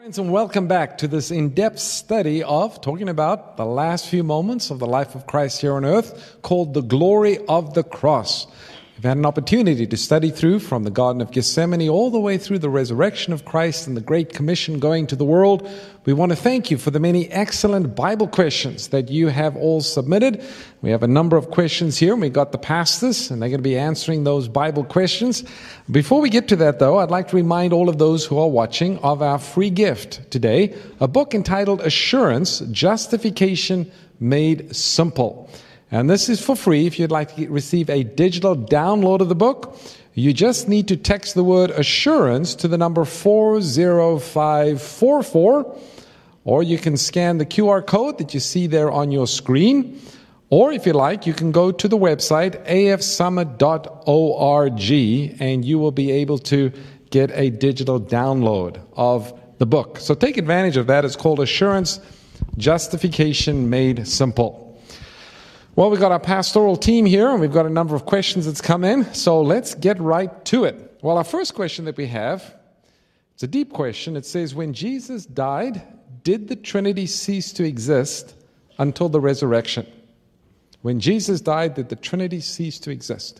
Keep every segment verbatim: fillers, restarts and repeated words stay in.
And welcome back to this in-depth study of talking about the last few moments of the life of Christ here on earth, called The Glory of the Cross. We've had an opportunity to study through from the Garden of Gethsemane all the way through the resurrection of Christ and the Great Commission going to the world. We want to thank you for the many excellent Bible questions that you have all submitted. We have a number of questions here, and we got the pastors, and they're going to be answering those Bible questions. Before we get to that, though, I'd like to remind all of those who are watching of our free gift today, a book entitled Assurance, Justification Made Simple. And this is for free. If you'd like to get, receive a digital download of the book, you just need to text the word assurance to the number four zero five four four, or you can scan the Q R code that you see there on your screen. Or if you like, you can go to the website a f summit dot org, and you will be able to get a digital download of the book. So take advantage of that. It's called Assurance, Justification Made Simple. Well, we've got our pastoral team here, and we've got a number of questions that's come in, so let's get right to it. Well, our first question that we have, it's a deep question. It says, when Jesus died, did the Trinity cease to exist until the resurrection? When Jesus died, did the Trinity cease to exist?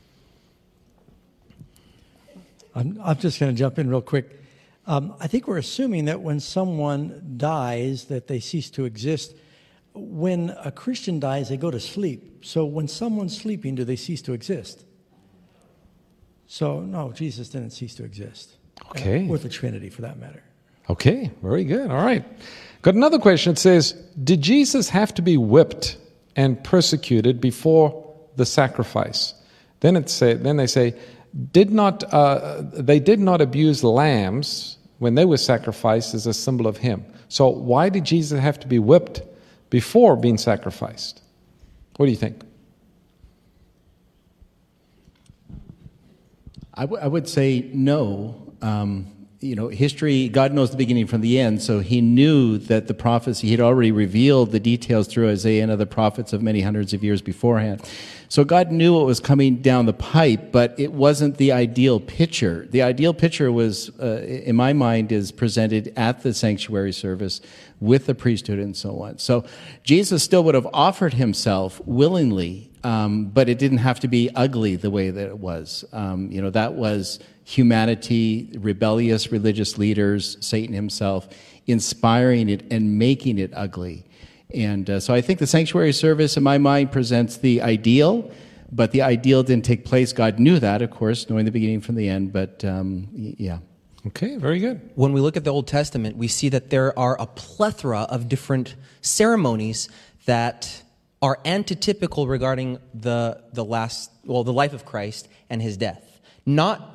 I'm, I'm just going to jump in real quick. Um, I think we're assuming that when someone dies, that they cease to exist. When a Christian dies, they go to sleep. So when someone's sleeping, do they cease to exist? So, no, Jesus didn't cease to exist. Okay. Uh, or the Trinity, for that matter. Okay, very good. All right. Got another question. It says, did Jesus have to be whipped and persecuted before the sacrifice? Then it say, then they say, did not uh, they did not abuse lambs when they were sacrificed as a symbol of Him. So why did Jesus have to be whipped before being sacrificed? What do you think? I, w- I would say no. Um, you know, history, God knows the beginning from the end, so He knew that the prophecy, He had already revealed the details through Isaiah and other prophets of many hundreds of years beforehand. So God knew what was coming down the pipe, but it wasn't the ideal picture. The ideal picture was, uh, in my mind, is presented at the sanctuary service with the priesthood and so on. So Jesus still would have offered Himself willingly, um, but it didn't have to be ugly the way that it was. Um, you know, that was humanity, rebellious religious leaders, Satan himself, inspiring it and making it ugly. And uh, so I think the sanctuary service, in my mind, presents the ideal, but the ideal didn't take place. God knew that, of course, knowing the beginning from the end, but um, yeah. Okay, very good. When we look at the Old Testament, we see that there are a plethora of different ceremonies that are antitypical regarding the the last, well, the life of Christ and His death. Not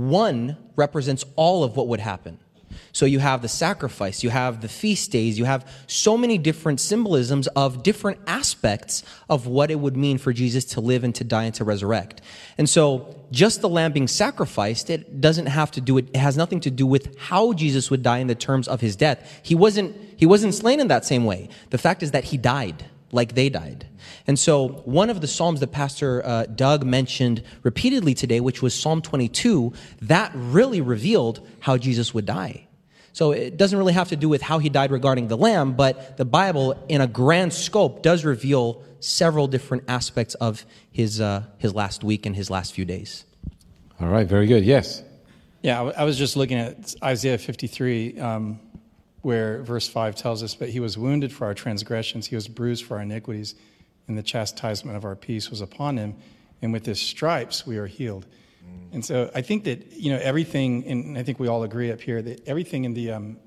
one represents all of what would happen. So you have the sacrifice, you have the feast days, you have so many different symbolisms of different aspects of what it would mean for Jesus to live and to die and to resurrect. And so just the lamb being sacrificed, it doesn't have to do it, it has nothing to do with how Jesus would die in the terms of His death. He wasn't, he wasn't slain in that same way. The fact is that He died like they died. And so one of the Psalms that Pastor uh, Doug mentioned repeatedly today, which was Psalm twenty-two, that really revealed how Jesus would die. So it doesn't really have to do with how He died regarding the lamb, but the Bible, in a grand scope, does reveal several different aspects of His uh, His last week and His last few days. All right, very good. Yes? Yeah, I was just looking at Isaiah fifty-three, um, where verse five tells us, but He was wounded for our transgressions, He was bruised for our iniquities, and the chastisement of our peace was upon Him, and with His stripes we are healed. Mm. And so I think that, you know, everything, and I think we all agree up here, that everything in the, um,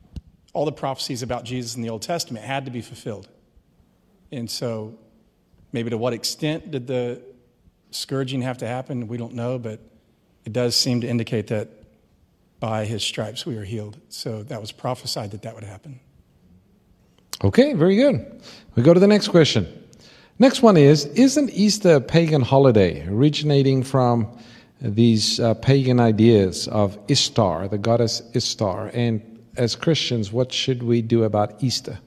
all the prophecies about Jesus in the Old Testament had to be fulfilled. And so maybe to what extent did the scourging have to happen, we don't know, but it does seem to indicate that by His stripes we are healed. So that was prophesied that that would happen. Okay, very good. We go to the next question. Next one is, isn't Easter a pagan holiday originating from these uh, pagan ideas of Ishtar, the goddess Ishtar? And as Christians, what should we do about Easter?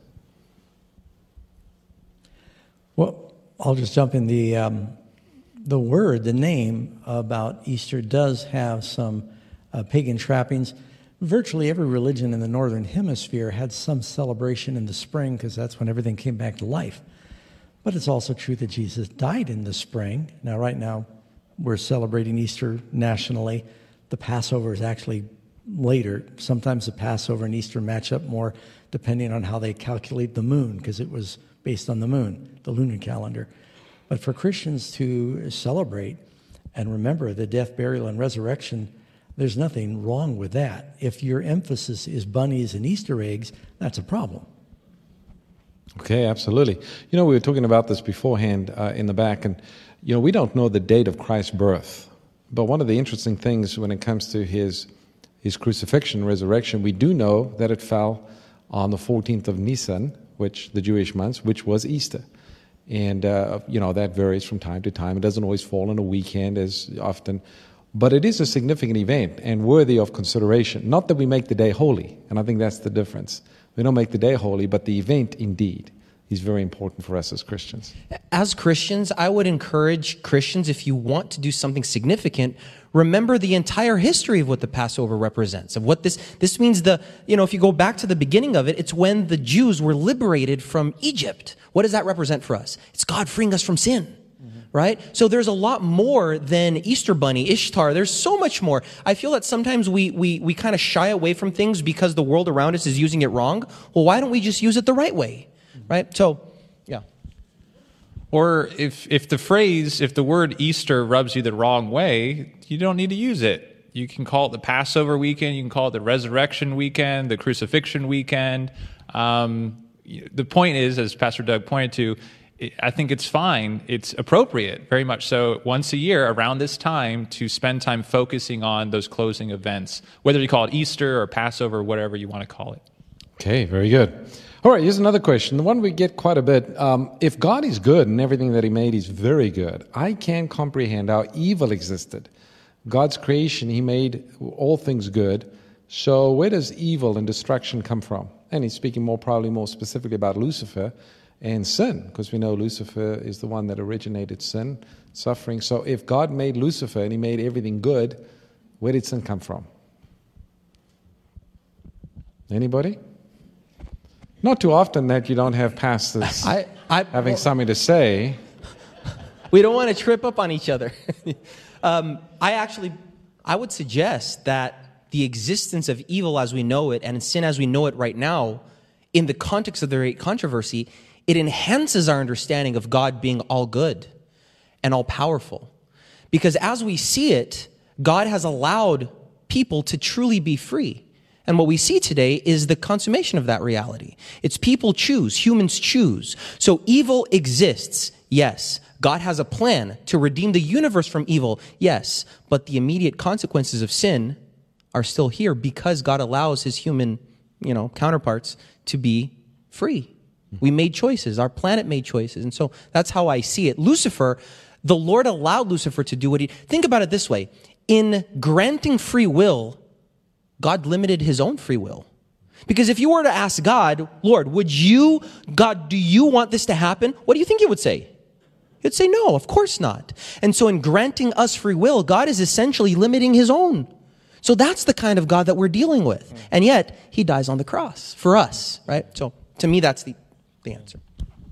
Well, I'll just jump in. The um, the word, the name about Easter does have some uh, pagan trappings. virtually every religion in the Northern Hemisphere had some celebration in the spring because that's when everything came back to life. But it's also true that Jesus died in the spring. Now, right now, we're celebrating Easter nationally. The Passover is actually later. Sometimes the Passover and Easter match up more depending on how they calculate the moon, because it was based on the moon, the lunar calendar. But for Christians to celebrate and remember the death, burial, and resurrection, there's nothing wrong with that. If your emphasis is bunnies and Easter eggs, that's a problem. Okay, absolutely. You know, we were talking about this beforehand uh, in the back, and, you know, we don't know the date of Christ's birth. But one of the interesting things when it comes to his his crucifixion, resurrection, we do know that it fell on the fourteenth of Nisan, which the Jewish months, which was Easter. And, uh, you know, that varies from time to time. It doesn't always fall on a weekend as often. But it is a significant event and worthy of consideration. Not that we make the day holy, and I think that's the difference. We don't make the day holy, but the event indeed is very important for us as Christians. As Christians, I would encourage Christians, if you want to do something significant, remember the entire history of what the Passover represents, of what this, this means the, you know, if you go back to the beginning of it, it's when the Jews were liberated from Egypt. What does that represent for us? It's God freeing us from sin. Right? So there's a lot more than Easter Bunny, Ishtar. There's so much more. I feel that sometimes we, we, we kind of shy away from things because the world around us is using it wrong. Well, why don't we just use it the right way? Right? So, yeah. Or if, if the phrase, if the word Easter rubs you the wrong way, you don't need to use it. You can call it the Passover weekend. You can call it the resurrection weekend, the crucifixion weekend. Um, the point is, as Pastor Doug pointed to, I think it's fine. It's appropriate, very much so, once a year around this time to spend time focusing on those closing events, whether you call it Easter or Passover, whatever you want to call it. Okay, very good. All right, here's another question. The one we get quite a bit. Um, if God is good and everything that he made is very good, I can't comprehend how evil existed. God's creation, he made all things good. So where does evil and destruction come from? And he's speaking more probably more specifically about Lucifer and sin, because we know Lucifer is the one that originated sin, suffering. So if God made Lucifer and he made everything good, where did sin come from? Anybody? Not too often that you don't have pastors I, I, having well, something to say. We don't want to trip up on each other. um, I actually, I would suggest that the existence of evil as we know it and sin as we know it right now, in the context of the great controversy, it enhances our understanding of God being all good and all powerful. Because as we see it, God has allowed people to truly be free. And what we see today is the consummation of that reality. It's people choose, humans choose. So evil exists, yes. God has a plan to redeem the universe from evil, yes. But the immediate consequences of sin are still here because God allows his human, you know, counterparts to be free. We made choices. Our planet made choices. And so that's how I see it. Lucifer, the Lord allowed Lucifer to do what he... Think about it this way. In granting free will, God limited his own free will. Because if you were to ask God, Lord, would you, God, do you want this to happen? What do you think he would say? He'd say, no, of course not. And so in granting us free will, God is essentially limiting his own. So that's the kind of God that we're dealing with. And yet, he dies on the cross for us, right? So to me, that's the... the answer.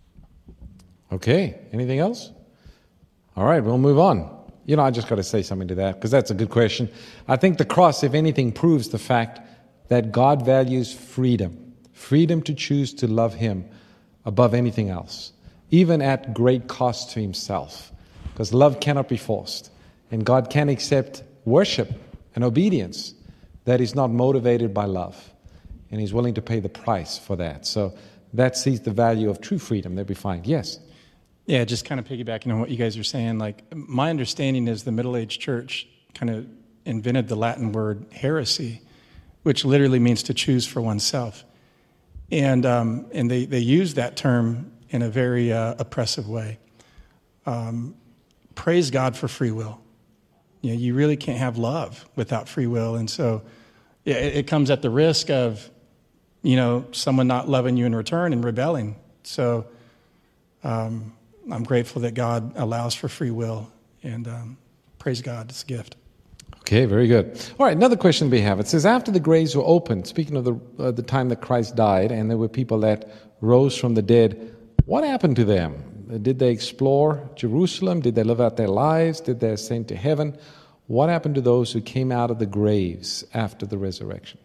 Okay. Anything else? All right, we'll move on. You know, I just got to say something to that because that's a good question. I think the cross, if anything, proves the fact that God values freedom. Freedom to choose to love him above anything else, even at great cost to himself, because love cannot be forced. And God can accept worship and obedience that is not motivated by love. And he's willing to pay the price for that. So that sees the value of true freedom that we find. Yes? Yeah, just kind of piggybacking on what you guys are saying. Like, my understanding is the Middle Age church kind of invented the Latin word heresy, which literally means to choose for oneself. And um, and they, they use that term in a very uh, oppressive way. Um, praise God for free will. You know, you really can't have love without free will. And so yeah, it, it comes at the risk of, you know, someone not loving you in return and rebelling. So um, I'm grateful that God allows for free will, and um, praise God, it's a gift. Okay, very good. All right, another question we have. It says, after the graves were opened, speaking of the, uh, the time that Christ died, and there were people that rose from the dead, what happened to them? Did they explore Jerusalem? Did they live out their lives? Did they ascend to heaven? What happened to those who came out of the graves after the resurrection?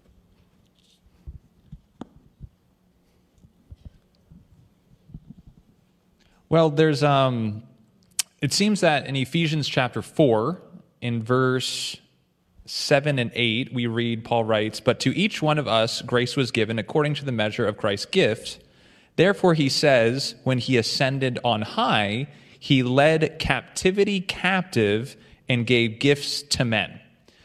Well, there's um, it seems that in Ephesians chapter four, in verse seven and eight, we read, Paul writes, "But to each one of us grace was given according to the measure of Christ's gift. Therefore, he says, when he ascended on high, he led captivity captive and gave gifts to men."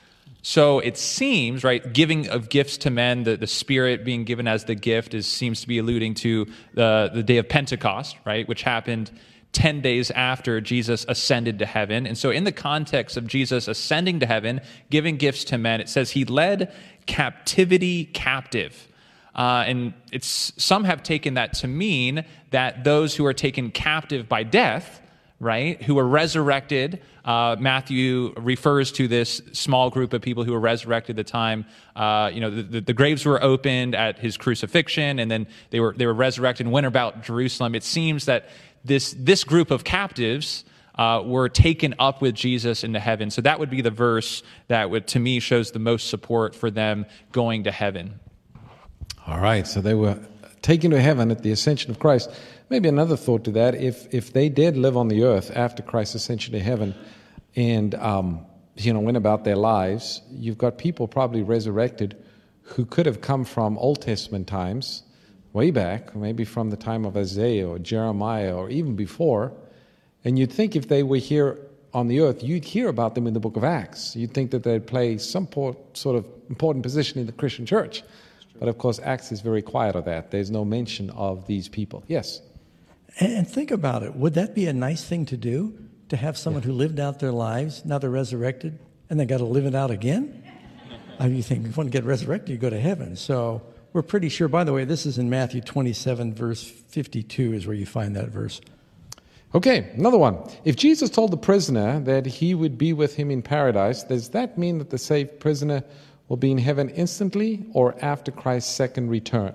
So it seems, right, giving of gifts to men, the, the Spirit being given as the gift is seems to be alluding to the, the day of Pentecost, right, which happened ten days after Jesus ascended to heaven. And so in the context of Jesus ascending to heaven, giving gifts to men, it says he led captivity captive. Uh, and it's some have taken that to mean that those who are taken captive by death, right, who are resurrected, uh, Matthew refers to this small group of people who were resurrected at the time, uh, you know, the, the, the graves were opened at his crucifixion, and then they were they were resurrected and went about Jerusalem. It seems that this this group of captives uh, were taken up with Jesus into heaven. So that would be the verse that would, to me, shows the most support for them going to heaven. All right, so they were taken to heaven at the ascension of Christ. Maybe another thought to that, if if they did live on the earth after Christ's ascension to heaven and, um, you know, went about their lives, you've got people probably resurrected who could have come from Old Testament times, way back, maybe from the time of Isaiah or Jeremiah or even before, and you'd think if they were here on the earth, you'd hear about them in the book of Acts. You'd think that they'd play some sort of important position in the Christian church. But of course, Acts is very quiet of that. There's no mention of these people. Yes? And think about it. Would that be a nice thing to do? To have someone yeah. who lived out their lives, now they're resurrected, and they got to live it out again? I mean, you think if you want to get resurrected, you go to heaven. So we're pretty sure, by the way, this is in Matthew twenty-seven, verse fifty-two is where you find that verse. Okay, another one. If Jesus told the prisoner that he would be with him in paradise, does that mean that the saved prisoner will be in heaven instantly or after Christ's second return?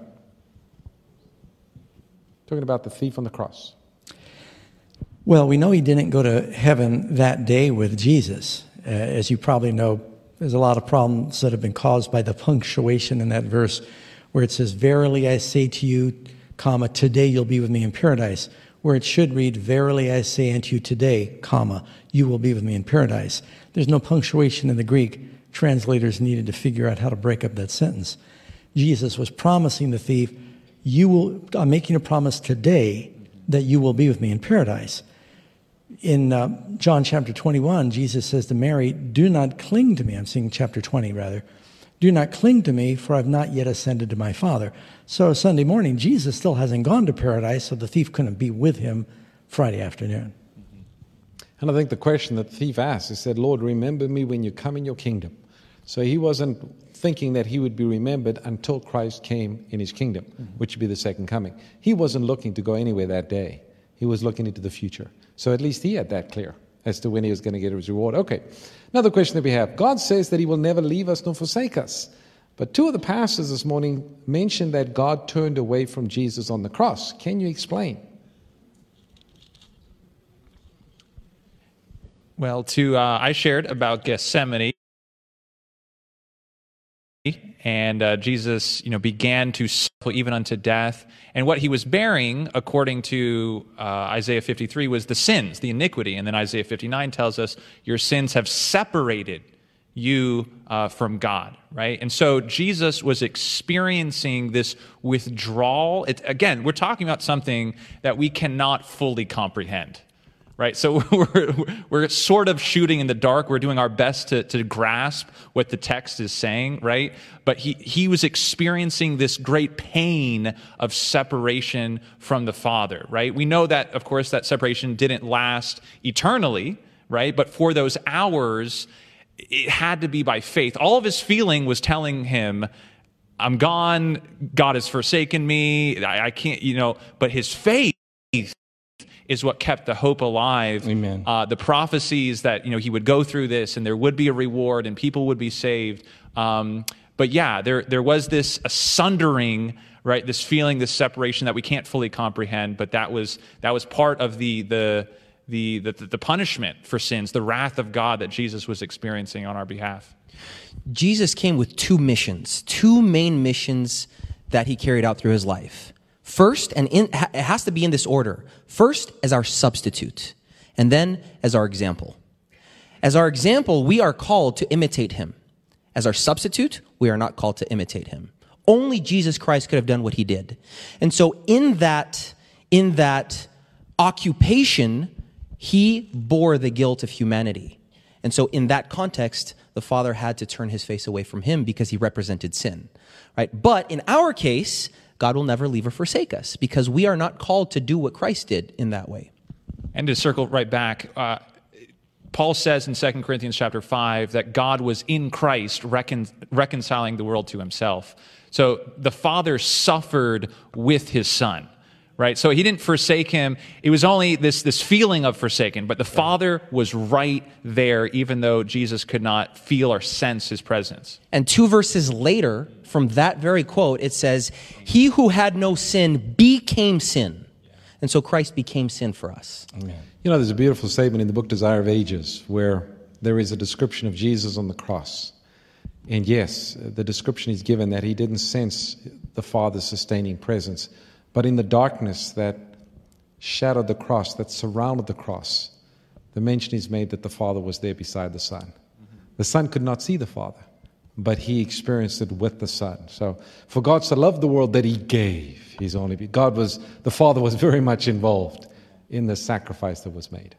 Talking about the thief on the cross. Well, we know he didn't go to heaven that day with Jesus. Uh, as you probably know, there's a lot of problems that have been caused by the punctuation in that verse where it says, "Verily I say to you, comma, today you'll be with me in paradise," where it should read, "Verily I say unto you today, comma, you will be with me in paradise." There's no punctuation in the Greek. Translators needed to figure out how to break up that sentence. Jesus was promising the thief, "You will, I'm making a promise today that you will be with me in paradise." In uh, John chapter twenty-one, Jesus says to Mary, "Do not cling to me." I'm seeing chapter twenty, rather. "Do not cling to me, for I've not yet ascended to my Father." So Sunday morning, Jesus still hasn't gone to paradise, so the thief couldn't be with him Friday afternoon. And I think the question that the thief asked, he said, "Lord, remember me when you come in your kingdom." So he wasn't thinking that he would be remembered until Christ came in his kingdom, mm-hmm. which would be the second coming. He wasn't looking to go anywhere that day. He was looking into the future. So at least he had that clear as to when he was going to get his reward. Okay, another question that we have. God says that he will never leave us nor forsake us. But two of the pastors this morning mentioned that God turned away from Jesus on the cross. Can you explain? Well, to uh, I shared about Gethsemane. And uh, Jesus, you know, began to suffer even unto death. And what he was bearing, according to uh, Isaiah fifty-three, was the sins, the iniquity. And then Isaiah fifty-nine tells us, your sins have separated you uh, from God, right? And so Jesus was experiencing this withdrawal. It, again, we're talking about something that we cannot fully comprehend. Right, so we're, we're sort of shooting in the dark. We're doing our best to, to grasp what the text is saying, right? But he, he was experiencing this great pain of separation from the Father, right? We know that, of course, that separation didn't last eternally, right? But for those hours, it had to be by faith. All of his feeling was telling him, I'm gone, God has forsaken me, I, I can't, you know, but his faith is what kept the hope alive. Amen. Uh, the prophecies that, you know, he would go through this and there would be a reward and people would be saved. Um, but yeah, there there was this sundering, right? This feeling, this separation that we can't fully comprehend. But that was that was part of the the the the, the punishment for sins, the wrath of God that Jesus was experiencing on our behalf. Jesus came with two missions, two main missions that he carried out through his life. First, and in, it has to be in this order. First, as our substitute, and then as our example. As our example, we are called to imitate him. As our substitute, we are not called to imitate him. Only Jesus Christ could have done what he did. And so in that, in that occupation, he bore the guilt of humanity. And so in that context, the Father had to turn his face away from him because he represented sin, right? But in our case, God will never leave or forsake us because we are not called to do what Christ did in that way. And to circle right back, uh, Paul says in Second Corinthians chapter five that God was in Christ recon- reconciling the world to himself. So the Father suffered with his Son, right? So he didn't forsake him. It was only this, this feeling of forsaken, but the Father was right there, even though Jesus could not feel or sense his presence. And two verses later, from that very quote, it says, he who had no sin became sin. And so Christ became sin for us. Amen. You know, there's a beautiful statement in the book Desire of Ages where there is a description of Jesus on the cross. And yes, the description is given that he didn't sense the Father's sustaining presence. But in the darkness that shadowed the cross, that surrounded the cross, the mention is made that the Father was there beside the Son. Mm-hmm. The Son could not see the Father, but he experienced it with the Son. So, for God so loved the world that he gave his only begotten. God was, the Father was very much involved in the sacrifice that was made.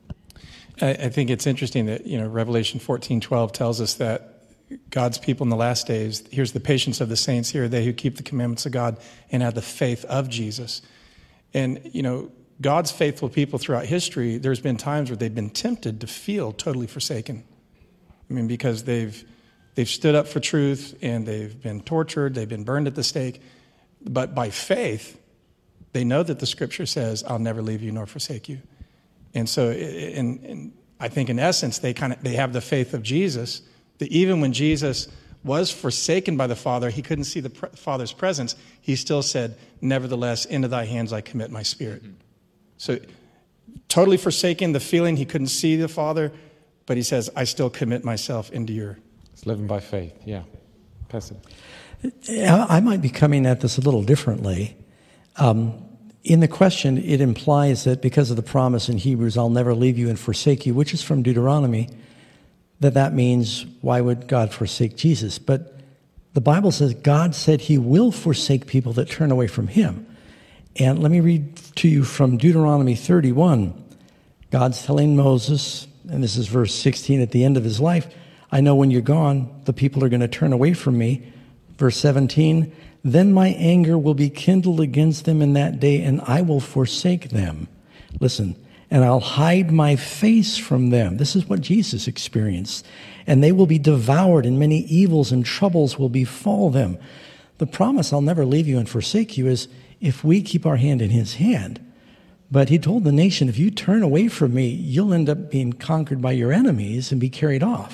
I, I think it's interesting that, you know, Revelation fourteen twelve tells us that God's people in the last days, here's the patience of the saints, here are they who keep the commandments of God and have the faith of Jesus. And, you know, God's faithful people throughout history, there's been times where they've been tempted to feel totally forsaken. I mean, because they've they've stood up for truth and they've been tortured, they've been burned at the stake. But by faith, they know that the scripture says, I'll never leave you nor forsake you. And so in, in, I think in essence, they kind of they have the faith of Jesus, that even when Jesus was forsaken by the Father, he couldn't see the Father's presence, he still said, nevertheless, into thy hands I commit my spirit. Mm-hmm. So totally forsaken, the feeling he couldn't see the Father, but he says, I still commit myself into your... It's living by faith, yeah. Pass it. I might be coming at this a little differently. Um, in the question, it implies that because of the promise in Hebrews, I'll never leave you and forsake you, which is from Deuteronomy, that that means, why would God forsake Jesus? But the Bible says God said he will forsake people that turn away from him. And let me read to you from Deuteronomy thirty-one. God's telling Moses, and this is verse sixteen at the end of his life, I know when you're gone, the people are going to turn away from me. Verse seventeen, then my anger will be kindled against them in that day, and I will forsake them. Listen. And I'll hide my face from them. This is what Jesus experienced. And they will be devoured, and many evils and troubles will befall them. The promise, I'll never leave you and forsake you, is if we keep our hand in his hand. But he told the nation, if you turn away from me, you'll end up being conquered by your enemies and be carried off.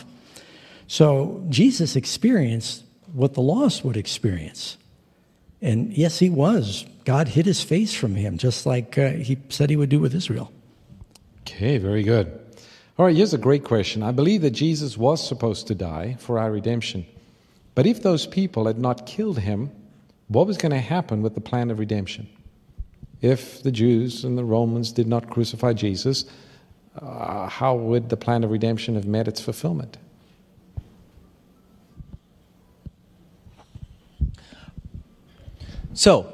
So Jesus experienced what the lost would experience. And yes, he was. God hid his face from him, just like uh, he said he would do with Israel. Okay, very good. All right, here's a great question. I believe that Jesus was supposed to die for our redemption. But if those people had not killed him, what was going to happen with the plan of redemption? If the Jews and the Romans did not crucify Jesus, uh, how would the plan of redemption have met its fulfillment? So,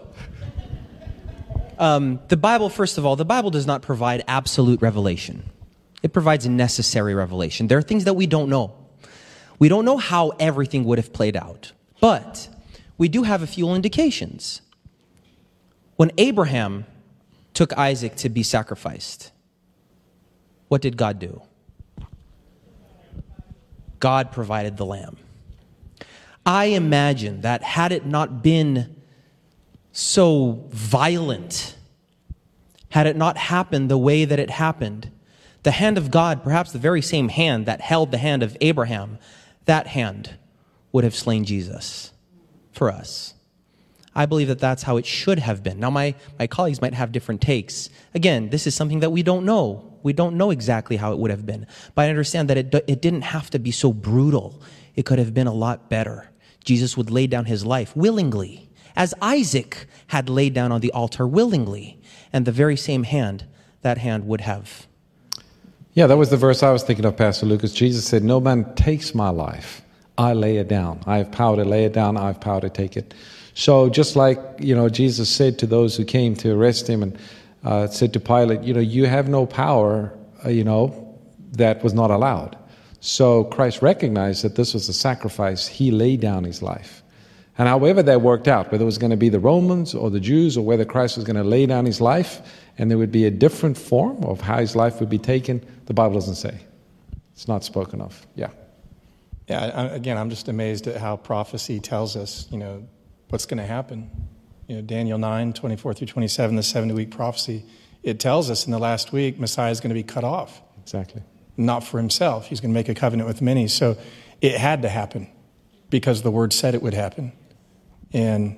Um, the Bible, first of all, the Bible does not provide absolute revelation. It provides necessary revelation. There are things that we don't know. We don't know how everything would have played out. But we do have a few indications. When Abraham took Isaac to be sacrificed, what did God do? God provided the lamb. I imagine that had it not been so violent, had it not happened the way that it happened. The hand of God, perhaps the very same hand that held the hand of Abraham, that hand would have slain Jesus for us. I believe that that's how it should have been. Now, my, my colleagues might have different takes. Again, this is something that we don't know. We don't know exactly how it would have been. But I understand that it, it didn't have to be so brutal. It could have been a lot better. Jesus would lay down his life willingly, as Isaac had laid down on the altar willingly. And the very same hand, that hand would have. Yeah, that was the verse I was thinking of, Pastor Lucas. Jesus said, no man takes my life. I lay it down. I have power to lay it down. I have power to take it. So just like, you know, Jesus said to those who came to arrest him and uh, said to Pilate, you know, you have no power, uh, you know, that was not allowed. So Christ recognized that this was a sacrifice. He laid down his life. And however that worked out, whether it was going to be the Romans or the Jews or whether Christ was going to lay down his life and there would be a different form of how his life would be taken, the Bible doesn't say. It's not spoken of. Yeah. Yeah, I, again, I'm just amazed at how prophecy tells us, you know, what's going to happen. You know, Daniel nine, twenty-four through twenty-seven, the seventy-week prophecy, it tells us in the last week Messiah is going to be cut off. Exactly. Not for himself. He's going to make a covenant with many. So it had to happen because the Word said it would happen. And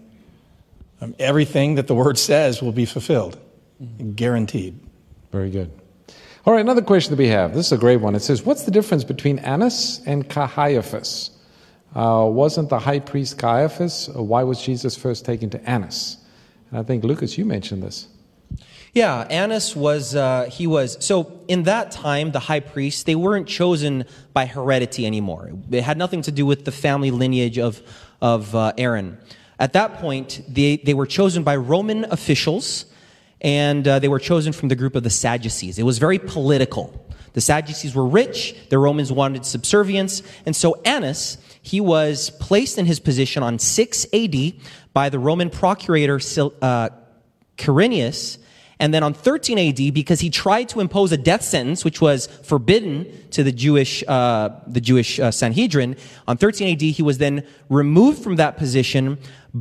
um, everything that the Word says will be fulfilled. Mm-hmm. Guaranteed. Very good. All right, another question that we have. This is a great one. It says, what's the difference between Annas and Caiaphas? Uh, wasn't the high priest Caiaphas? Or why was Jesus first taken to Annas? And I think, Lucas, you mentioned this. Yeah, Annas was, uh, he was, so in that time, the high priests, they weren't chosen by heredity anymore. It had nothing to do with the family lineage of, of uh, Aaron. At that point, they, they were chosen by Roman officials, and uh, they were chosen from the group of the Sadducees. It was very political. The Sadducees were rich, the Romans wanted subservience, and so Annas, he was placed in his position on six A D by the Roman procurator uh, Quirinius, and then on thirteen A D, because he tried to impose a death sentence, which was forbidden to the Jewish uh, the Jewish uh, Sanhedrin, on thirteen A D, he was then removed from that position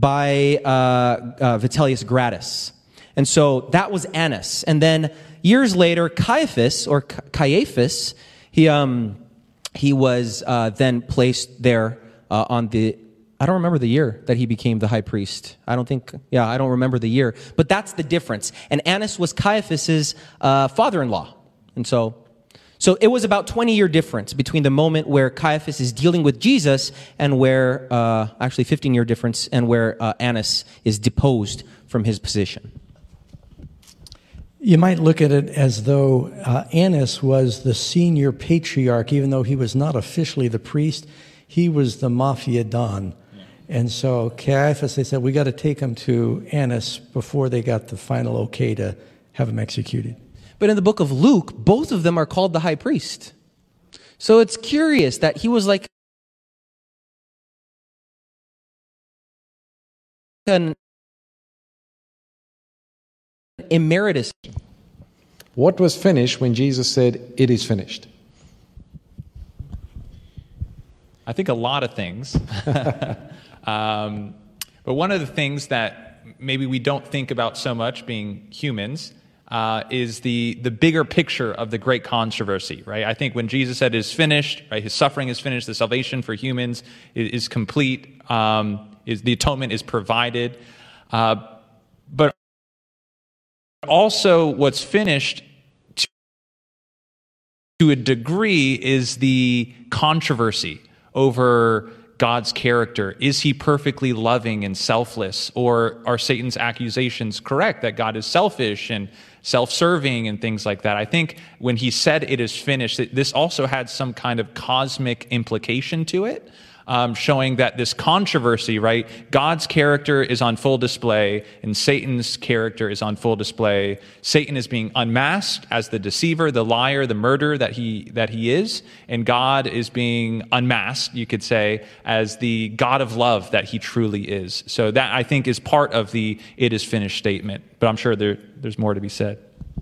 by uh, uh, Vitellius Gratus. And so that was Annas. And then years later, Caiaphas, or Caiaphas, he um, he was uh, then placed there uh, on the, I don't remember the year that he became the high priest. I don't think, yeah, I don't remember the year. But that's the difference. And Annas was Caiaphas's uh, father-in-law. And so, so it was about twenty-year difference between the moment where Caiaphas is dealing with Jesus and where, uh, actually fifteen-year difference, and where uh, Annas is deposed from his position. You might look at it as though uh, Annas was the senior patriarch, even though he was not officially the priest. He was the mafia don. Yeah. And so Caiaphas, they said, we got to take him to Annas before they got the final okay to have him executed. But in the book of Luke, both of them are called the high priest. So it's curious that he was like an emeritus. What was finished when Jesus said, it is finished? I think a lot of things. um, but one of the things that maybe we don't think about so much being humans uh, is the, the bigger picture of the great controversy, right? I think when Jesus said it is finished, right, his suffering is finished, the salvation for humans is, is complete, um, is the atonement is provided. Uh, but also what's finished to, to a degree is the controversy over God's character. Is he perfectly loving and selfless? Or are Satan's accusations correct that God is selfish and self-serving and things like that? I think when he said it is finished, this also had some kind of cosmic implication to it. Um, showing that this controversy, right, God's character is on full display and Satan's character is on full display. Satan is being unmasked as the deceiver, the liar, the murderer that he that he is, and God is being unmasked, you could say, as the God of love that he truly is. So that, I think, is part of the "it is finished" statement. But I'm sure there there's more to be said.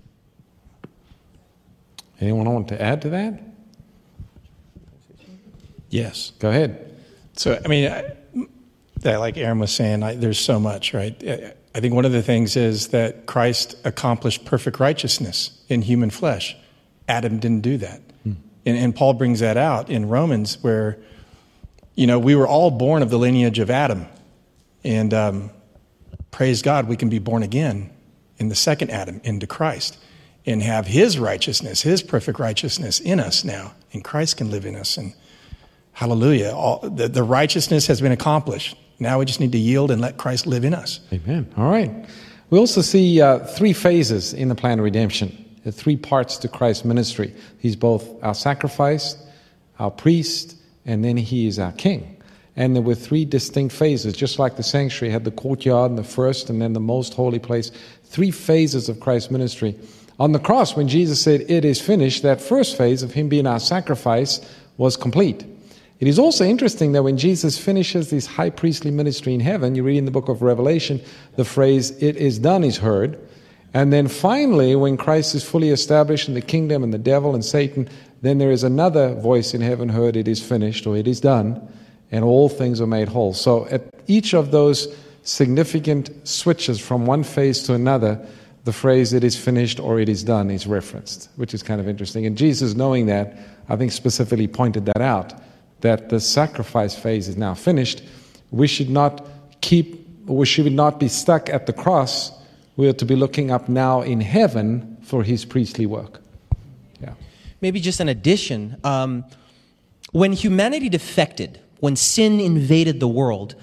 Anyone want to add to that? Yes. Go ahead. So, I mean, I, that, like Aaron was saying, I, there's so much, right? I think one of the things is that Christ accomplished perfect righteousness in human flesh. Adam didn't do that. Hmm. And, and Paul brings that out in Romans where, you know, we were all born of the lineage of Adam. And um, praise God, we can be born again in the second Adam, into Christ, and have his righteousness, his perfect righteousness in us now. And Christ can live in us. And hallelujah, all, the, the righteousness has been accomplished. Now we just need to yield and let Christ live in us. Amen. All right. We also see uh, three phases in the plan of redemption. There are three parts to Christ's ministry. He's both our sacrifice, our priest, and then he is our king. And there were three distinct phases, just like the sanctuary had the courtyard and the first and then the most holy place. Three phases of Christ's ministry. On the cross, when Jesus said, "It is finished," that first phase of him being our sacrifice was complete. It is also interesting that when Jesus finishes this high priestly ministry in heaven, you read in the book of Revelation, the phrase, "It is done," is heard. And then finally, when Christ is fully established in the kingdom and the devil and Satan, then there is another voice in heaven heard, "It is finished," or "It is done," and all things are made whole. So at each of those significant switches from one phase to another, the phrase "it is finished" or "it is done" is referenced, which is kind of interesting. And Jesus, knowing that, I think specifically pointed that out, that the sacrifice phase is now finished. We should not keep, we should not be stuck at the cross. We are to be looking up now in heaven for his priestly work. Yeah. Maybe just an addition. Um, when humanity defected, when sin invaded the world,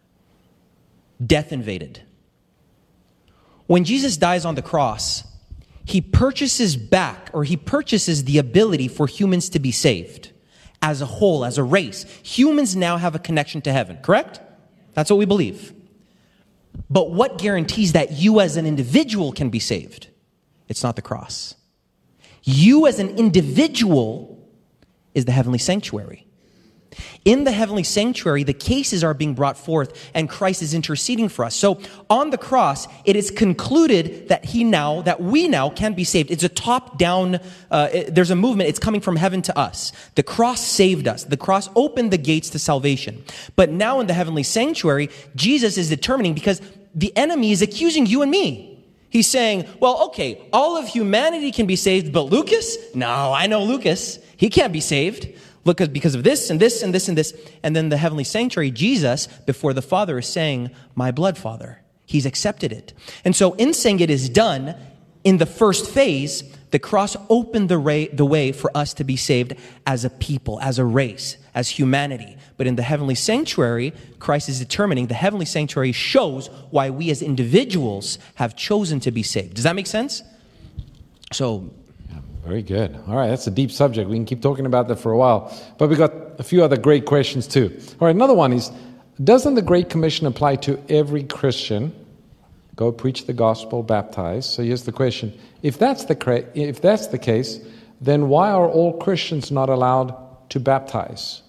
death invaded. When Jesus dies on the cross, he purchases back, or he purchases the ability for humans to be saved. As a whole, as a race, humans now have a connection to heaven, correct? That's what we believe. But what guarantees that you as an individual can be saved? It's not the cross. You as an individual is the heavenly sanctuary. In the heavenly sanctuary, the cases are being brought forth and Christ is interceding for us. So on the cross, it is concluded that he now, that we now can be saved. It's a top-down, uh, it, there's a movement, it's coming from heaven to us. The cross saved us. The cross opened the gates to salvation. But now in the heavenly sanctuary, Jesus is determining, because the enemy is accusing you and me. He's saying, well, okay, all of humanity can be saved, but Lucas? No, I know Lucas. He can't be saved. Look, because of this and this and this and this. And then the heavenly sanctuary, Jesus, before the Father, is saying, "My blood, Father." He's accepted it. And so in saying it is done, in the first phase, the cross opened the way, the way for us to be saved as a people, as a race, as humanity. But in the heavenly sanctuary, Christ is determining, the heavenly sanctuary shows why we as individuals have chosen to be saved. Does that make sense? So... Very good. All right, that's a deep subject. We can keep talking about that for a while. But we got a few other great questions too. All right, another one is, doesn't the Great Commission apply to every Christian? Go preach the gospel, baptize. So here's the question. If that's the, if that's the case, then why are all Christians not allowed to baptize?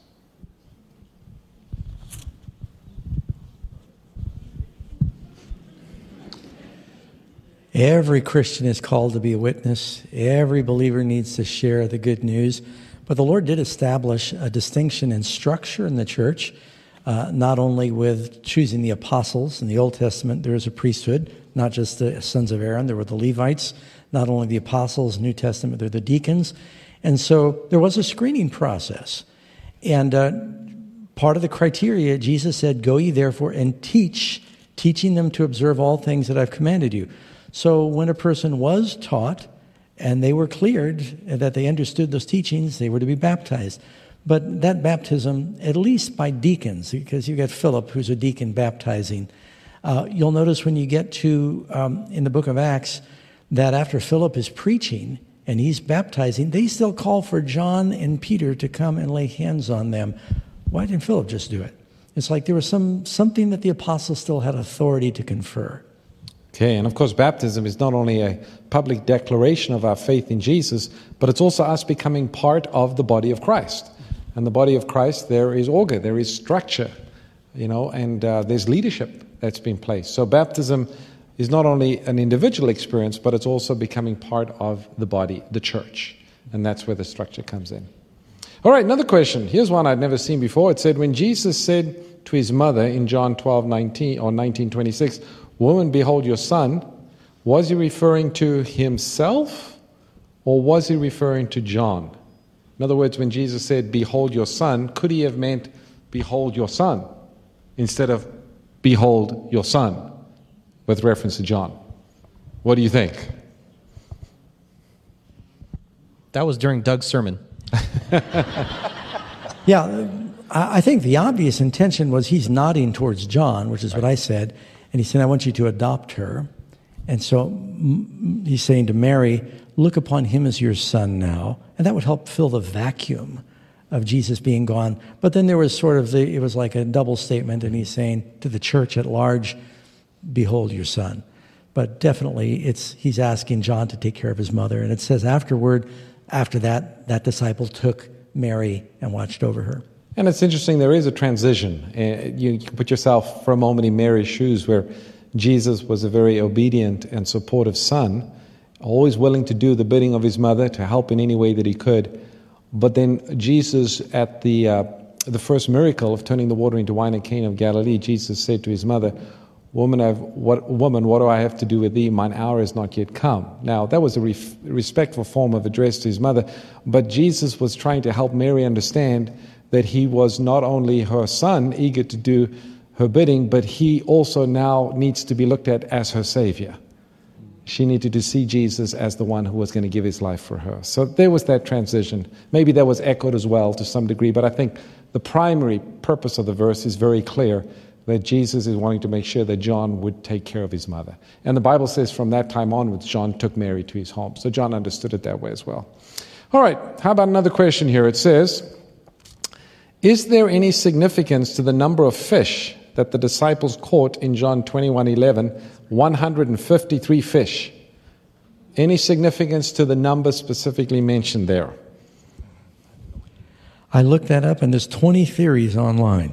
Every Christian is called to be a witness. Every believer needs to share the good news. But the Lord did establish a distinction in structure in the church, uh, not only with choosing the apostles. In the Old Testament, there was a priesthood, not just the sons of Aaron. There were the Levites, not only the apostles. New Testament, they're the deacons. And so there was a screening process. And uh, part of the criteria, Jesus said, "Go ye therefore and teach, teaching them to observe all things that I've commanded you." So when a person was taught and they were cleared that they understood those teachings, they were to be baptized. But that baptism, at least by deacons, because you got Philip, who's a deacon baptizing, uh, you'll notice when you get to, um, in the book of Acts, that after Philip is preaching and he's baptizing, they still call for John and Peter to come and lay hands on them. Why didn't Philip just do it? It's like there was some something that the apostles still had authority to confer. Okay, and of course baptism is not only a public declaration of our faith in Jesus, but it's also us becoming part of the body of Christ. And the body of Christ, there is order, there is structure, you know, and uh, there's leadership that's been placed. So baptism is not only an individual experience, but it's also becoming part of the body, the church. And that's where the structure comes in. All right, another question. Here's one I'd never seen before. It said, when Jesus said to his mother in John twelve nineteen or nineteen twenty-six, "Woman, behold your son," was he referring to himself or was he referring to John? In other words, when Jesus said, "Behold your son," could he have meant, "Behold your son," instead of, "Behold your son," with reference to John? What do you think? That was during Doug's sermon. Yeah, I I think the obvious intention was he's nodding towards John, which is what I said, and he said, "I want you to adopt her." And so mm, he's saying to Mary, "Look upon him as your son now," and that would help fill the vacuum of Jesus being gone. But then there was sort of the, it was like a double statement, and he's saying to the church at large, "Behold your son." But definitely it's he's asking John to take care of his mother, and it says afterward, after that, that disciple took Mary and watched over her. And it's interesting, there is a transition. Uh, you can put yourself for a moment in Mary's shoes, where Jesus was a very obedient and supportive son, always willing to do the bidding of his mother, to help in any way that he could. But then Jesus, at the uh, the first miracle of turning the water into wine in Cana of Galilee, Jesus said to his mother, Woman, I've, what, woman, what do I have to do with thee? Mine hour is not yet come. Now, that was a ref, respectful form of address to his mother, but Jesus was trying to help Mary understand that he was not only her son, eager to do her bidding, but he also now needs to be looked at as her Savior. She needed to see Jesus as the one who was going to give his life for her. So there was that transition. Maybe that was echoed as well to some degree, but I think the primary purpose of the verse is very clear, that Jesus is wanting to make sure that John would take care of his mother. And the Bible says from that time onwards, John took Mary to his home. So John understood it that way as well. All right, how about another question here? It says, is there any significance to the number of fish that the disciples caught in John twenty-one eleven, one hundred fifty-three fish? Any significance to the number specifically mentioned there? I looked that up, and there's twenty theories online.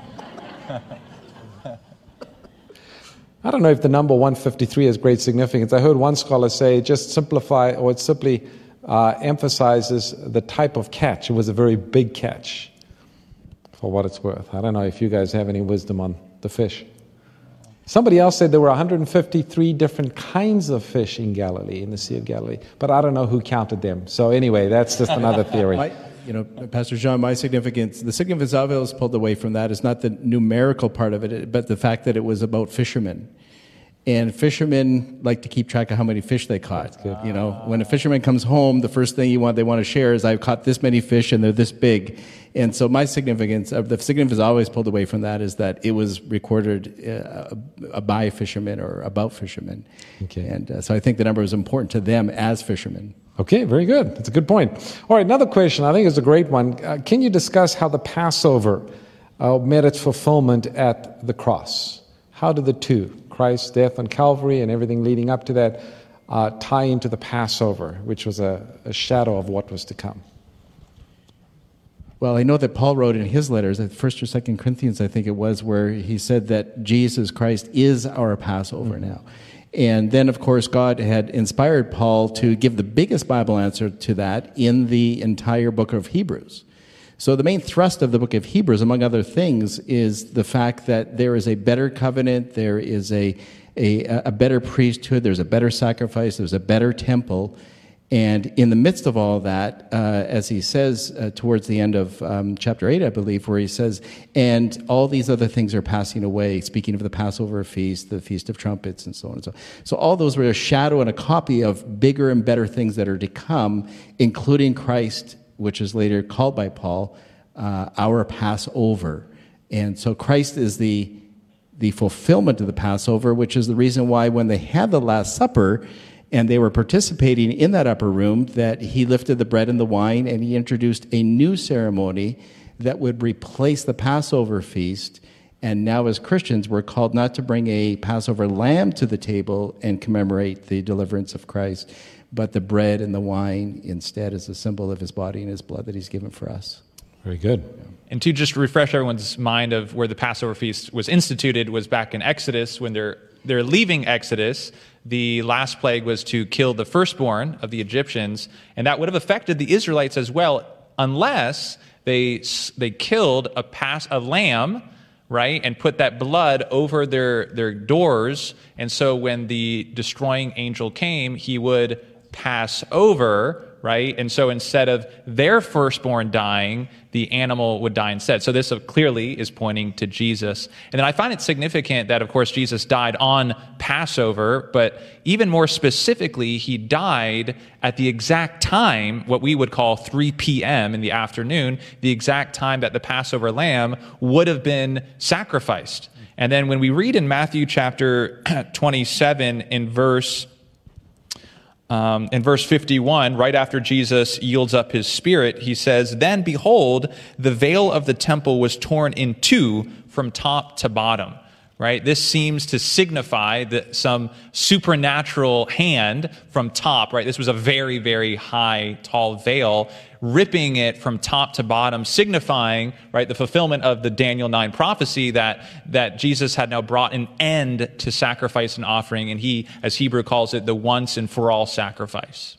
I don't know if the number one hundred fifty-three has great significance. I heard one scholar say it just simplify, or it simply uh, emphasizes the type of catch. It was a very big catch, for what it's worth. I don't know if you guys have any wisdom on the fish. Somebody else said there were one hundred fifty-three different kinds of fish in Galilee, in the Sea of Galilee, but I don't know who counted them. So anyway, that's just another theory. My, you know, Pastor John, my significance, the significance of it was pulled away from that is not the numerical part of it, but the fact that it was about fishermen. And fishermen like to keep track of how many fish they caught. You know, when a fisherman comes home, the first thing you want they want to share is, I've caught this many fish and they're this big. And so my significance, uh, the significance always pulled away from that is that it was recorded uh, by fishermen or about fishermen. Okay. And uh, so I think the number is important to them as fishermen. Okay, very good. That's a good point. All right, another question I think is a great one. Uh, can you discuss how the Passover uh, met its fulfillment at the cross? How did the two, Christ's death on Calvary and everything leading up to that, uh, tie into the Passover, which was a, a shadow of what was to come? Well, I know that Paul wrote in his letters, at First or Second Corinthians, I think it was, where he said that Jesus Christ is our Passover mm-hmm. now. And then, of course, God had inspired Paul to give the biggest Bible answer to that in the entire book of Hebrews. So the main thrust of the book of Hebrews, among other things, is the fact that there is a better covenant, there is a, a, a better priesthood, there's a better sacrifice, there's a better temple. And in the midst of all that, uh, as he says uh, towards the end of um, chapter eight, I believe, where he says, and all these other things are passing away, speaking of the Passover feast, the Feast of Trumpets, and so on and so on. So all those were a shadow and a copy of bigger and better things that are to come, including Christ, which is later called by Paul, uh, our Passover. And so Christ is the the fulfillment of the Passover, which is the reason why when they had the Last Supper, and they were participating in that upper room, that he lifted the bread and the wine, and he introduced a new ceremony that would replace the Passover feast. And now as Christians, we're called not to bring a Passover lamb to the table and commemorate the deliverance of Christ, but the bread and the wine instead as a symbol of his body and his blood that he's given for us. Very good. And to just refresh everyone's mind of where the Passover feast was instituted was back in Exodus. When they're they're leaving Exodus, the last plague was to kill the firstborn of the Egyptians, and that would have affected the Israelites as well unless they they killed a pass a lamb, right, and put that blood over their their doors. And so when the destroying angel came, he would pass over, right? And so instead of their firstborn dying, the animal would die instead. So this clearly is pointing to Jesus. And then I find it significant that, of course, Jesus died on Passover, but even more specifically, he died at the exact time, what we would call three p.m. in the afternoon, the exact time that the Passover lamb would have been sacrificed. And then when we read in Matthew chapter twenty-seven in verse Um, in verse fifty-one, right after Jesus yields up his spirit, he says, "Then behold, the veil of the temple was torn in two from top to bottom." Right? This seems to signify that some supernatural hand from top, right? This was a very, very high, tall veil, ripping it from top to bottom, signifying, right, the fulfillment of the Daniel nine prophecy that, that Jesus had now brought an end to sacrifice and offering, and he, as Hebrew calls it, the once and for all sacrifice.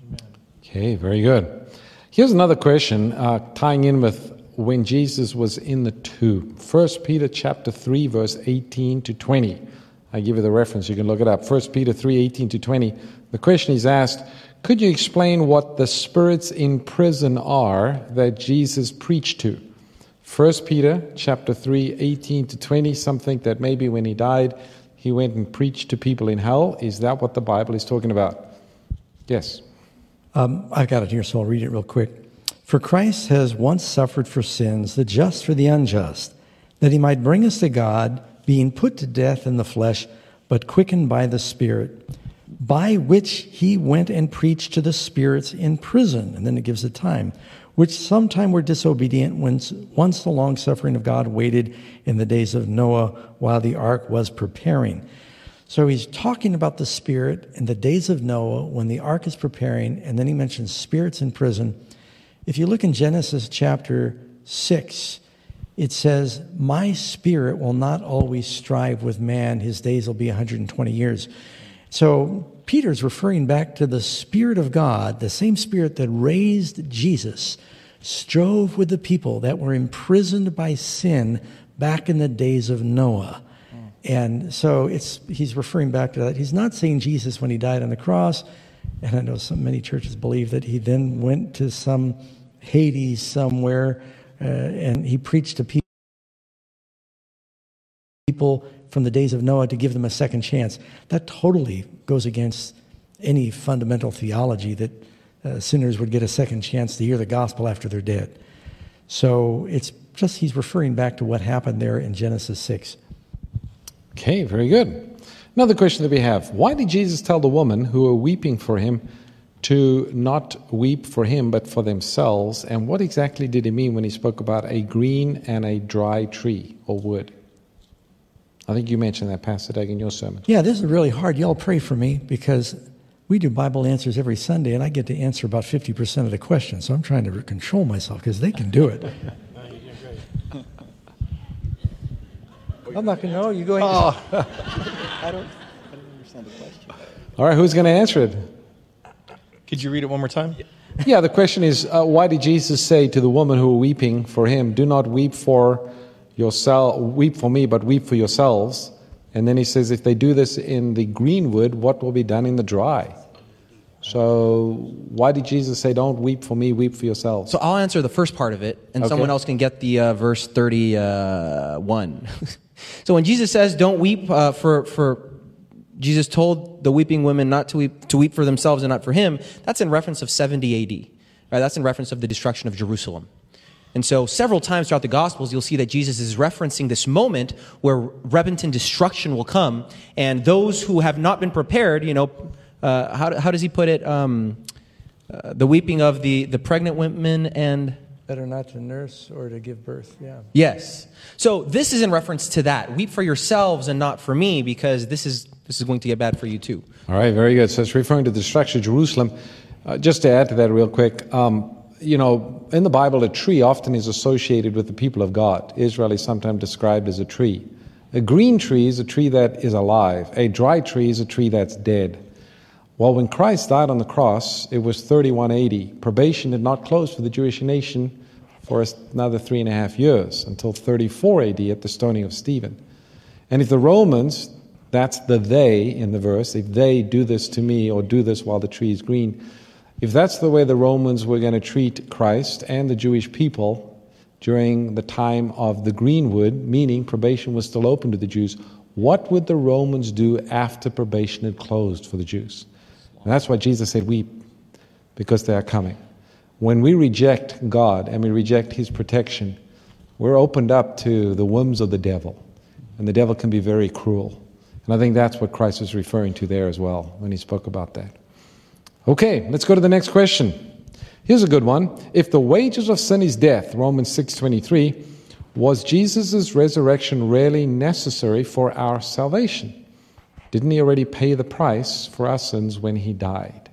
Okay, very good. Here's another question uh, tying in with when Jesus was in the tomb. First Peter chapter three, verse eighteen to twenty. I give you the reference, you can look it up. First Peter three, eighteen to twenty. The question is asked, could you explain what the spirits in prison are that Jesus preached to? First Peter chapter three, eighteen to twenty, something that maybe when he died, he went and preached to people in hell. Is that what the Bible is talking about? Yes. Um, I've got it here, so I'll read it real quick. For Christ has once suffered for sins, the just for the unjust, that he might bring us to God, being put to death in the flesh, but quickened by the Spirit, by which he went and preached to the spirits in prison, and then it gives the time, which sometime were disobedient when once the long-suffering of God waited in the days of Noah while the ark was preparing. So he's talking about the Spirit in the days of Noah when the ark is preparing, and then he mentions spirits in prison. If you look in Genesis chapter six, it says, "My spirit will not always strive with man. His days will be one hundred twenty years." So Peter's referring back to the Spirit of God, the same Spirit that raised Jesus, strove with the people that were imprisoned by sin back in the days of Noah. And so it's he's referring back to that. He's not saying Jesus when he died on the cross. And I know some many churches believe that he then went to some Hades somewhere uh, and he preached to people from the days of Noah to give them a second chance. That totally goes against any fundamental theology that uh, sinners would get a second chance to hear the gospel after they're dead. So it's just he's referring back to what happened there in Genesis six. Okay, very good. Another question that we have. Why did Jesus tell the woman who were weeping for him to not weep for him but for themselves? And what exactly did he mean when he spoke about a green and a dry tree or wood? I think you mentioned that, Pastor Doug, in your sermon. Yeah, this is really hard. Y'all pray for me because we do Bible answers every Sunday and I get to answer about fifty percent of the questions. So I'm trying to control myself because they can do it. I'm not going to know. You go ahead. Oh. I don't, I don't understand the question. All right, who's going to answer it? Could you read it one more time? Yeah, the question is, uh, why did Jesus say to the woman who were weeping for him, do not weep for yourself, weep for me, but weep for yourselves? And then he says, if they do this in the green wood, what will be done in the dry? So why did Jesus say, don't weep for me, weep for yourselves? So I'll answer the first part of it, and Okay. someone else can get the uh, verse thirty-one. So when Jesus says, don't weep uh, for, for, Jesus told the weeping women not to weep, to weep for themselves and not for him, that's in reference of seventy A D. Right? That's in reference of the destruction of Jerusalem. And so several times throughout the Gospels, you'll see that Jesus is referencing this moment where repentant destruction will come, and those who have not been prepared, you know, uh, how, how does he put it? Um, uh, the weeping of the, the pregnant women and... Better not to nurse or to give birth, yeah. Yes. So this is in reference to that. Weep for yourselves and not for me, because this is this is going to get bad for you too. All right, very good. So it's referring to the destruction of Jerusalem. Uh, just to add to that real quick, um, you know, in the Bible, a tree often is associated with the people of God. Israel is sometimes described as a tree. A green tree is a tree that is alive. A dry tree is a tree that's dead. Well, when Christ died on the cross, it was thirty-one A D. Probation did not close for the Jewish nation for another three and a half years, until thirty-four A D at the stoning of Stephen. And if the Romans, that's the they in the verse, if they do this to me or do this while the tree is green, if that's the way the Romans were going to treat Christ and the Jewish people during the time of the greenwood, meaning probation was still open to the Jews, what would the Romans do after probation had closed for the Jews? And that's why Jesus said, weep, because they are coming. When we reject God and we reject His protection, we're opened up to the whims of the devil. And the devil can be very cruel. And I think that's what Christ was referring to there as well when He spoke about that. Okay, let's go to the next question. Here's a good one. If the wages of sin is death, Romans six twenty-three, was Jesus' resurrection really necessary for our salvation? Didn't He already pay the price for our sins when He died?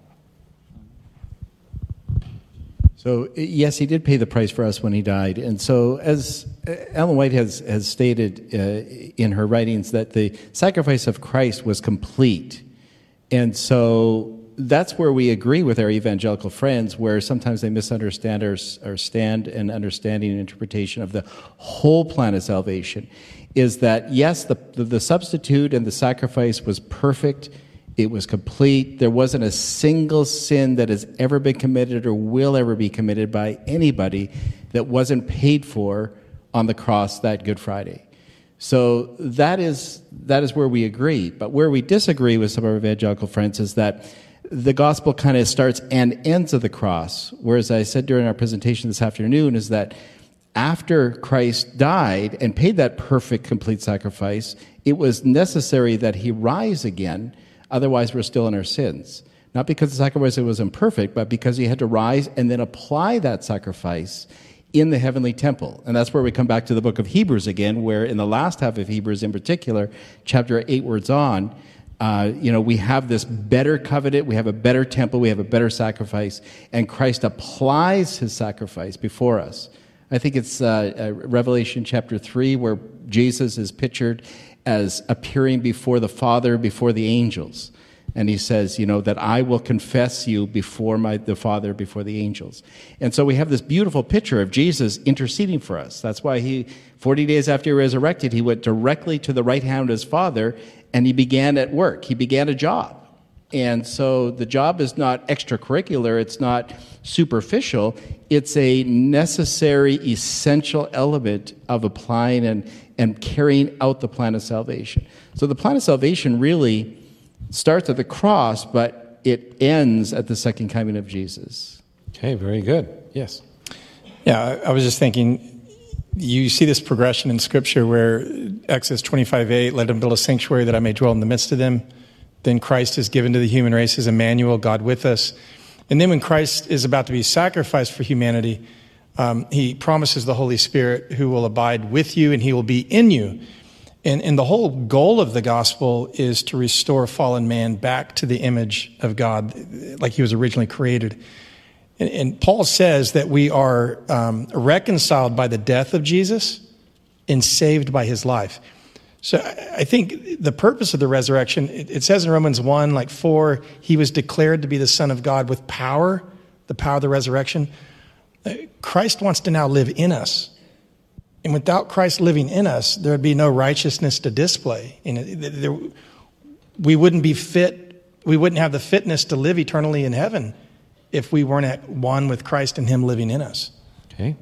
So, yes, He did pay the price for us when He died. And so, as Ellen White has, has stated uh, in her writings, that the sacrifice of Christ was complete. And so that's where we agree with our evangelical friends, where sometimes they misunderstand our, our stand and understanding and interpretation of the whole plan of salvation, is that, yes, the, the, the substitute and the sacrifice was perfect. It was complete. There wasn't a single sin that has ever been committed or will ever be committed by anybody that wasn't paid for on the cross that Good Friday. So that is that is where we agree. But where we disagree with some of our evangelical friends is that the gospel kind of starts and ends at the cross. Whereas I said during our presentation this afternoon is that after Christ died and paid that perfect, complete sacrifice, it was necessary that He rise again. Otherwise, we're still in our sins. Not because the sacrifice was imperfect, but because He had to rise and then apply that sacrifice in the heavenly temple. And that's where we come back to the book of Hebrews again, where in the last half of Hebrews in particular, chapter eight words on, uh, you know, we have this better covenant, we have a better temple, we have a better sacrifice, and Christ applies His sacrifice before us. I think it's uh, uh, Revelation chapter three, where Jesus is pictured as appearing before the Father, before the angels. And He says, you know, that I will confess you before my the Father, before the angels. And so we have this beautiful picture of Jesus interceding for us. That's why He, forty days after He resurrected, He went directly to the right hand of His Father, and He began at work. He began a job. And so the job is not extracurricular, it's not superficial, it's a necessary, essential element of applying and, and carrying out the plan of salvation. So the plan of salvation really starts at the cross, but it ends at the second coming of Jesus. Okay, very good. Yes. Yeah, I, I was just thinking, you see this progression in Scripture where Exodus twenty-five eight, let them build a sanctuary that I may dwell in the midst of them. Then Christ is given to the human race as Emmanuel, God with us. And then when Christ is about to be sacrificed for humanity, um, He promises the Holy Spirit who will abide with you and He will be in you. And, and the whole goal of the gospel is to restore fallen man back to the image of God like he was originally created. And, and Paul says that we are um, reconciled by the death of Jesus and saved by His life. So I think the purpose of the resurrection, it, it says in Romans one, like four, He was declared to be the Son of God with power, the power of the resurrection. Christ wants to now live in us. And without Christ living in us, there would be no righteousness to display. And there, we wouldn't be fit, we wouldn't have the fitness to live eternally in heaven if we weren't at one with Christ and Him living in us. Okay.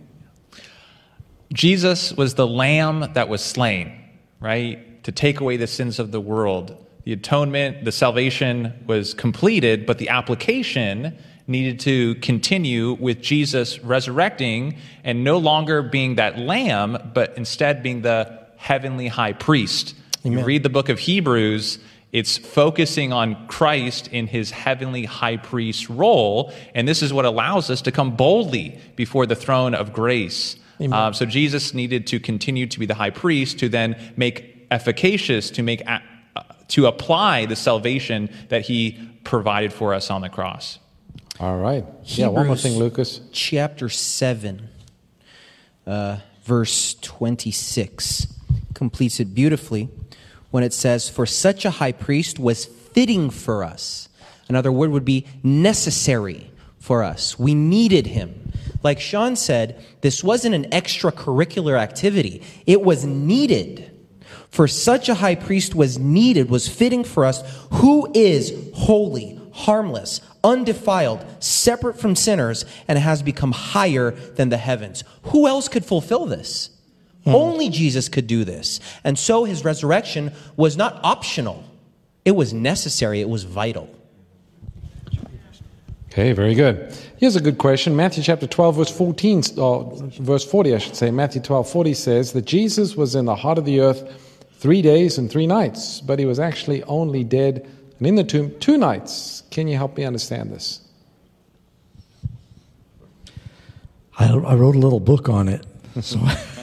Jesus was the lamb that was slain, right, to take away the sins of the world. The atonement, the salvation was completed, but the application needed to continue with Jesus resurrecting and no longer being that lamb, but instead being the heavenly high priest. Amen. You read the book of Hebrews, it's focusing on Christ in His heavenly high priest role, and this is what allows us to come boldly before the throne of grace. Um, so Jesus needed to continue to be the high priest to then make efficacious, to make uh, to apply the salvation that He provided for us on the cross. All right. Yeah, one more thing, Lucas. Chapter seven, uh, verse twenty-six, completes it beautifully when it says, "For such a high priest was fitting for us, Another word would be necessary for us. We needed him. Like Sean said, this wasn't an extracurricular activity. It was needed. For such a high priest was needed, was fitting for us, who is holy, harmless, undefiled, separate from sinners, and has become higher than the heavens. Who else could fulfill this? Hmm. Only Jesus could do this. And so his resurrection was not optional. It was necessary. It was vital. Okay, very good. Here's a good question. Matthew chapter twelve, verse fourteen, or verse forty, I should say. Matthew twelve, forty says that Jesus was in the heart of the earth three days and three nights, but he was actually only dead and in the tomb two nights. Can you help me understand this? I, I wrote a little book on it. So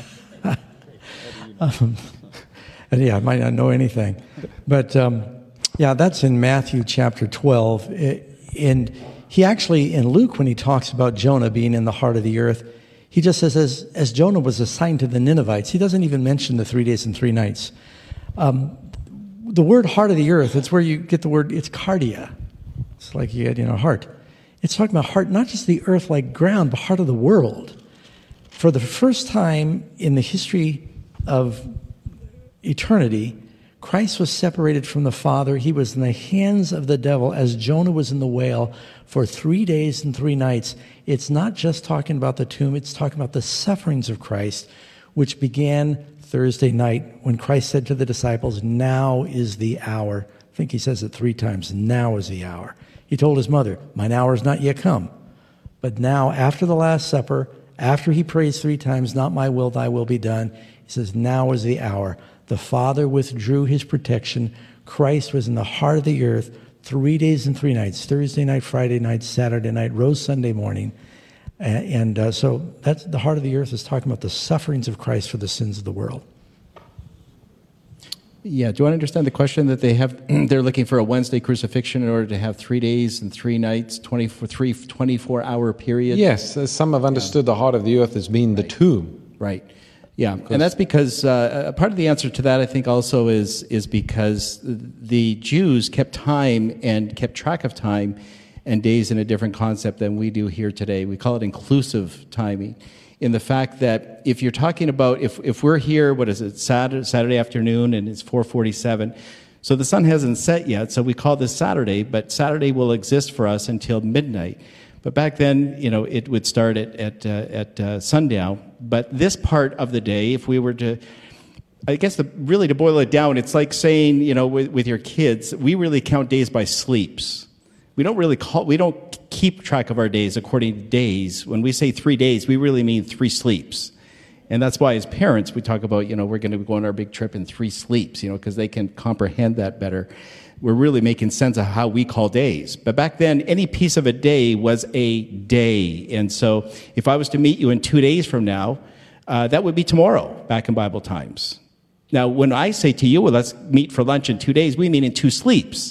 um, and yeah, I might not know anything. But um, yeah, that's in Matthew chapter twelve. It, and he actually, in Luke, when he talks about Jonah being in the heart of the earth, he just says, as, as Jonah was assigned to the Ninevites, he doesn't even mention the three days and three nights. Um, the word heart of the earth, it's where you get the word, it's cardia. It's like you get in a heart. It's talking about heart, not just the earth like ground, but heart of the world. For the first time in the history of eternity, Christ was separated from the Father. He was in the hands of the devil as Jonah was in the whale for three days and three nights. It's not just talking about the tomb, it's talking about the sufferings of Christ, which began Thursday night when Christ said to the disciples, now is the hour. I think he says it three times, now is the hour. He told his mother, mine hour is not yet come. But now, after the Last Supper, after he prays three times, not my will, thy will be done, he says, now is the hour. The Father withdrew his protection. Christ was in the heart of the earth three days and three nights, Thursday night, Friday night, Saturday night, rose Sunday morning. And, and uh, so that's the heart of the earth is talking about the sufferings of Christ for the sins of the world. Yeah, do you want to understand the question that they have? They're looking for a Wednesday crucifixion in order to have three days and three nights, twenty-four, three twenty-four hour period? Yes, as some have understood yeah. the heart of the earth as being the tomb. Right. Yeah, and that's because uh, part of the answer to that, I think, also is is because the Jews kept time and kept track of time and days in a different concept than we do here today. We call it inclusive timing, in the fact that if you're talking about, if if we're here, what is it, Saturday, Saturday afternoon, and it's four forty-seven, so the sun hasn't set yet, so we call this Saturday, but Saturday will exist for us until midnight. But back then, you know, it would start at at, uh, at uh, sundown. But this part of the day, if we were to, I guess, the, really to boil it down, it's like saying, you know, with, with your kids, we really count days by sleeps. We don't really call, we don't keep track of our days according to days. When we say three days, we really mean three sleeps. And that's why as parents, we talk about, you know, we're going to go on our big trip in three sleeps, you know, because they can comprehend that better. We're really making sense of how we call days. But back then, any piece of a day was a day. And so if I was to meet you in two days from now, uh, that would be tomorrow, back in Bible times. Now, when I say to you, well, let's meet for lunch in two days, we mean in two sleeps.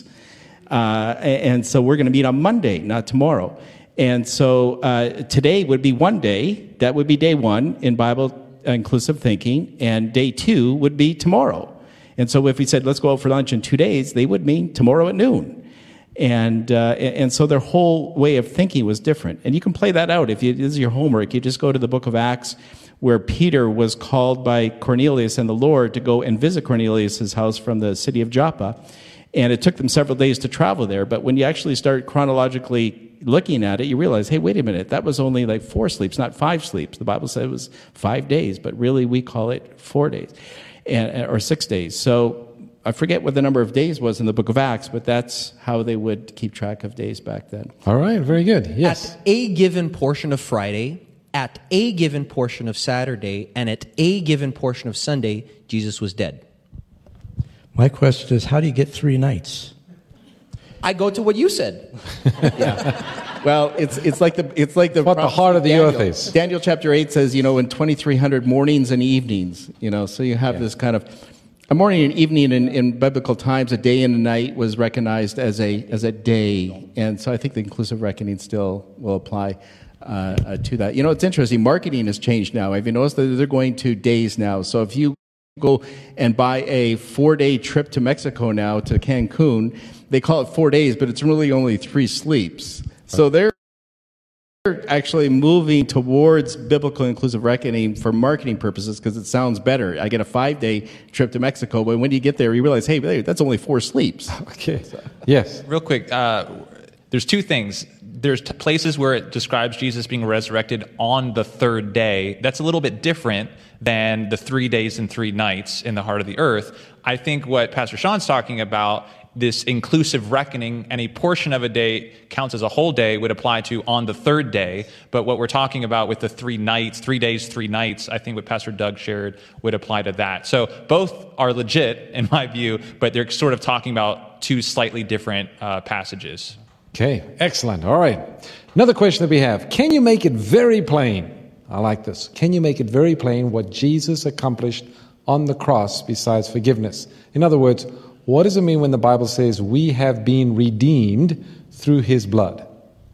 Uh, and so we're going to meet on Monday, not tomorrow. And so uh, today would be one day. That would be day one in Bible inclusive thinking. And day two would be tomorrow. And so if we said, let's go out for lunch in two days, they would mean tomorrow at noon. And uh, and so their whole way of thinking was different. And you can play that out. If you, this is your homework, you just go to the book of Acts, where Peter was called by Cornelius and the Lord to go and visit Cornelius' house from the city of Joppa. And it took them several days to travel there. But when you actually start chronologically looking at it, you realize, hey, wait a minute, that was only like four sleeps, not five sleeps. The Bible said it was five days, but really we call it four days. And, or six days. So I forget what the number of days was in the book of Acts, but that's how they would keep track of days back then. All right, very good. Yes. At a given portion of Friday, at a given portion of Saturday, and at a given portion of Sunday, Jesus was dead. My question is, how do you get three nights? I go to what you said. Yeah. Well, it's it's like the it's like the what the heart of the Daniel. earth is. Daniel chapter eight says, you know, in twenty-three hundred mornings and evenings, you know, so you have yeah. this kind of a morning and evening in, in biblical times, a day and a night was recognized as a as a day, and so I think the inclusive reckoning still will apply uh, uh, to that. You know, it's interesting. Marketing has changed now. Have you noticed that they're going to days now? So if you go and buy a four-day trip to Mexico now, to Cancun. They call it four days, but it's really only three sleeps. So they're actually moving towards biblical inclusive reckoning for marketing purposes because it sounds better. I get a five-day trip to Mexico, but when you get there, you realize, hey, that's only four sleeps. Okay. Yes. Real quick, uh, there's two things. There's t- places where it describes Jesus being resurrected on the third day. That's a little bit different than the three days and three nights in the heart of the earth. I think what Pastor Sean's talking about, this inclusive reckoning, and a portion of a day counts as a whole day, would apply to on the third day. But what we're talking about with the three nights, three days, three nights, I think what Pastor Doug shared would apply to that. So both are legit in my view, but they're sort of talking about two slightly different uh, passages. Okay, excellent. All right. Another question that we have. Can you make it very plain? I like this. Can you make it very plain what Jesus accomplished on the cross besides forgiveness? In other words, what does it mean when the Bible says we have been redeemed through his blood?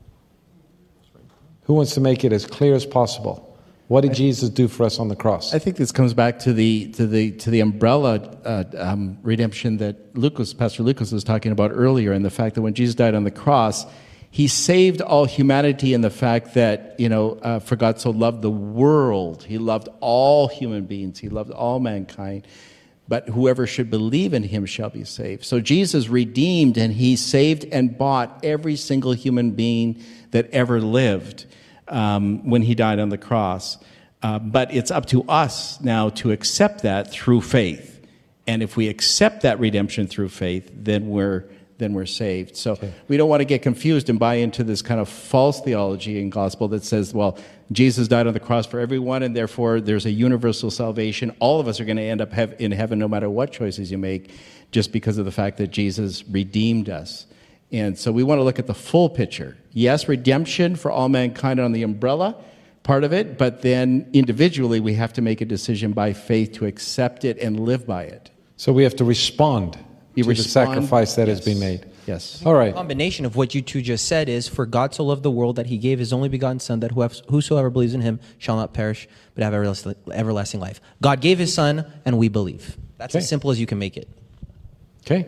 Who wants to make it as clear as possible? What did Jesus do for us on the cross? I think this comes back to the to the to the umbrella uh, um, redemption that Lucas, Pastor Lucas, was talking about earlier, and the fact that when Jesus died on the cross, he saved all humanity in the fact that, you know, uh, for God so loved the world, he loved all human beings, he loved all mankind, but whoever should believe in him shall be saved. So Jesus redeemed, and he saved and bought every single human being that ever lived. Um, when he died on the cross. Uh, but it's up to us now to accept that through faith. And if we accept that redemption through faith, then we're then we're saved. So okay. We don't want to get confused and buy into this kind of false theology and gospel that says, well, Jesus died on the cross for everyone, and therefore there's a universal salvation. All of us are going to end up hev- in heaven no matter what choices you make, just because of the fact that Jesus redeemed us. And so we want to look at the full picture. Yes, redemption for all mankind on the umbrella, part of it, but then individually we have to make a decision by faith to accept it and live by it. So we have to respond you to respond, the sacrifice that yes. has been made. Yes. All right. The combination of what you two just said is, for God so loved the world that he gave his only begotten Son, that whosoever believes in him shall not perish, but have everlasting life. God gave his Son, and we believe. That's okay. as simple as you can make it. Okay.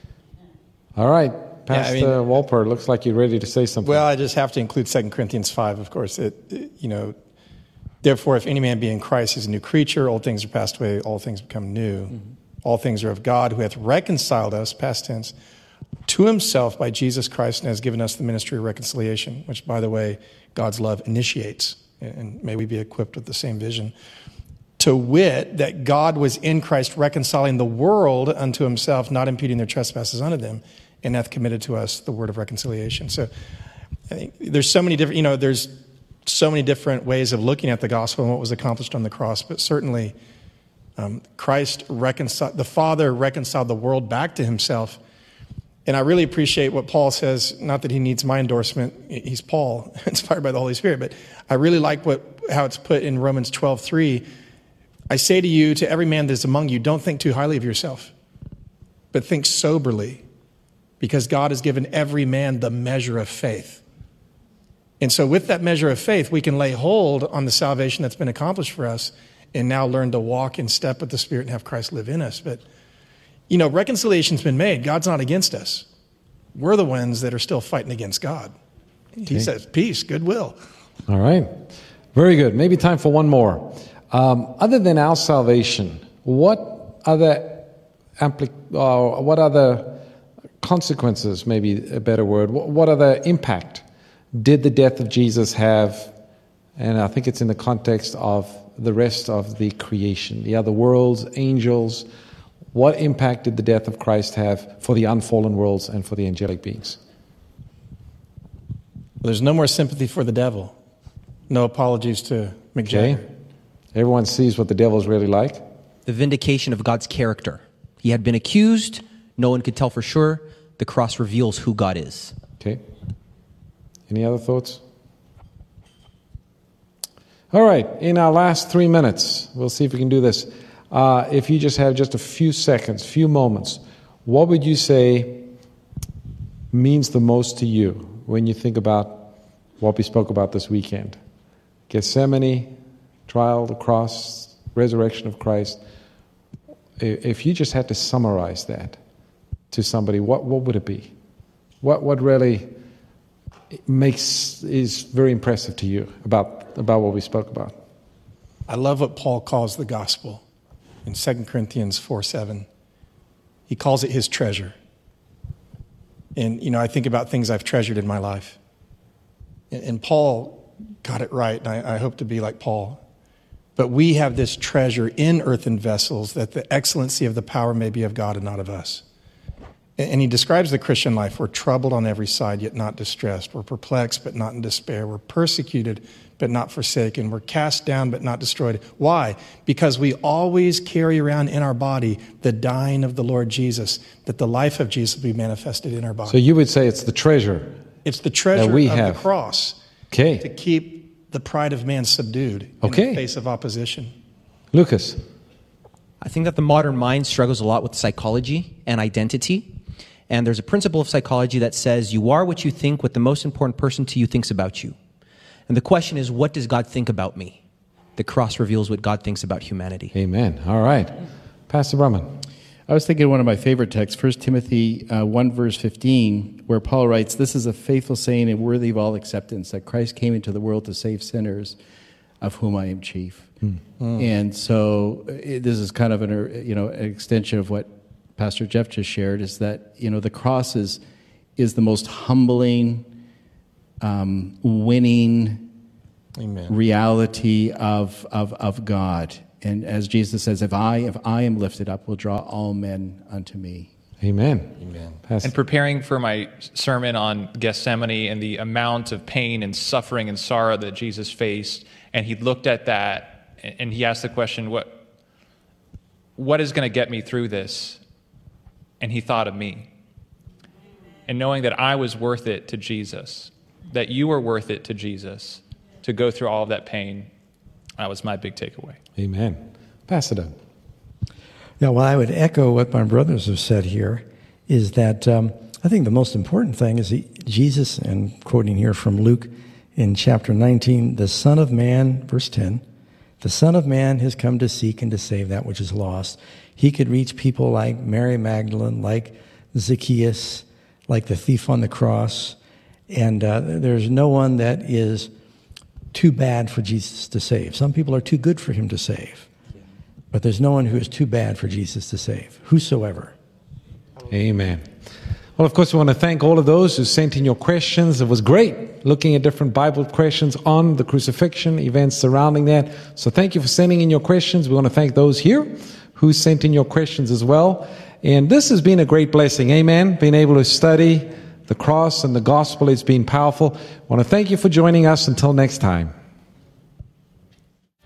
All right. Pastor Yeah, I mean, Walper, looks like you're ready to say something. Well, I just have to include Second Corinthians five, of course. It, it, you know, therefore, if any man be in Christ, he's a new creature. Old things are passed away. All things become new. Mm-hmm. All things are of God, who hath reconciled us, past tense, to himself by Jesus Christ, and has given us the ministry of reconciliation, which, by the way, God's love initiates. And may we be equipped with the same vision. To wit, that God was in Christ reconciling the world unto himself, not imputing their trespasses unto them, and hath committed to us the word of reconciliation. So I think there's so many different, you know, there's so many different ways of looking at the gospel and what was accomplished on the cross, but certainly um, Christ reconciled, the Father reconciled the world back to himself. And I really appreciate what Paul says, not that he needs my endorsement, he's Paul, inspired by the Holy Spirit, but I really like what how it's put in Romans twelve three. I say to you, to every man that is among you, don't think too highly of yourself, but think soberly, because God has given every man the measure of faith. And so with that measure of faith, we can lay hold on the salvation that's been accomplished for us and now learn to walk in step with the Spirit and have Christ live in us. But, you know, reconciliation's been made. God's not against us. We're the ones that are still fighting against God. Okay. He says, peace, goodwill. All right. Very good. Maybe time for one more. Um, other than our salvation, what other ampli- uh, what other consequences, maybe a better word, what, what other impact did the death of Jesus have? And I think it's in the context of the rest of the creation, the other worlds, angels. What impact did the death of Christ have for the unfallen worlds and for the angelic beings? There's no more sympathy for the devil. No apologies to Mick Jagger. Okay. Everyone sees what the devil's really like. The vindication of God's character. He had been accused. No one could tell for sure. The cross reveals who God is. Okay. Any other thoughts? All right. In our last three minutes, we'll see if we can do this. Uh, if you just have just a few seconds, few moments, what would you say means the most to you when you think about what we spoke about this weekend? Gethsemane, trial, the cross, resurrection of Christ. if you just had to summarize that to somebody, what, what would it be? What what really makes is very impressive to you about, about what we spoke about? I love what Paul calls the gospel in Second Corinthians four seven. He calls it his treasure. And, you know, I think about things I've treasured in my life. And, and Paul got it right, and I, I hope to be like Paul. But we have this treasure in earthen vessels, that the excellency of the power may be of God and not of us. And he describes the Christian life. We're troubled on every side, yet not distressed. We're perplexed, but not in despair. We're persecuted, but not forsaken. We're cast down, but not destroyed. Why? Because we always carry around in our body the dying of the Lord Jesus, that the life of Jesus will be manifested in our body. So you would say it's the treasure. It's the treasure that we of have. the cross. Okay. To keep the pride of man subdued in Okay. the face of opposition. Lucas. I think that the modern mind struggles a lot with psychology and identity. And there's a principle of psychology that says you are what you think, what the most important person to you thinks about you. And the question is, what does God think about me? The cross reveals what God thinks about humanity. Amen. All right. Pastor Brumman. I was thinking of one of my favorite texts, First Timothy uh, one, verse fifteen, where Paul writes, "This is a faithful saying and worthy of all acceptance, that Christ came into the world to save sinners, of whom I am chief." Mm. Mm. And so it, this is kind of an, you know, an extension of what Pastor Jeff just shared, is that, you know, the cross is, is the most humbling, um, winning Amen. reality of, of, of God. And as Jesus says, if I, if I am lifted up, will draw all men unto me. Amen. Amen. Pastor. And preparing for my sermon on Gethsemane and the amount of pain and suffering and sorrow that Jesus faced, and he looked at that and he asked the question, what, what is going to get me through this? And he thought of me. And knowing that I was worth it to Jesus, that you were worth it to Jesus, to go through all of that pain, that was my big takeaway. Amen. Pastor Doug. Yeah, well, I would echo what my brothers have said here, is that um, I think the most important thing is he, Jesus, and quoting here from Luke in chapter nineteen, the Son of Man, verse ten, the Son of Man has come to seek and to save that which is lost. He could reach people like Mary Magdalene, like Zacchaeus, like the thief on the cross. And uh, there's no one that is too bad for Jesus to save. Some people are too good for him to save. But there's no one who is too bad for Jesus to save, whosoever. Amen. Well, of course, we want to thank all of those who sent in your questions. It was great looking at different Bible questions on the crucifixion, events surrounding that. So thank you for sending in your questions. We want to thank those here who sent in your questions as well. And this has been a great blessing. Amen. Being able to study the cross and the gospel, it's been powerful. I want to thank you for joining us. Until next time.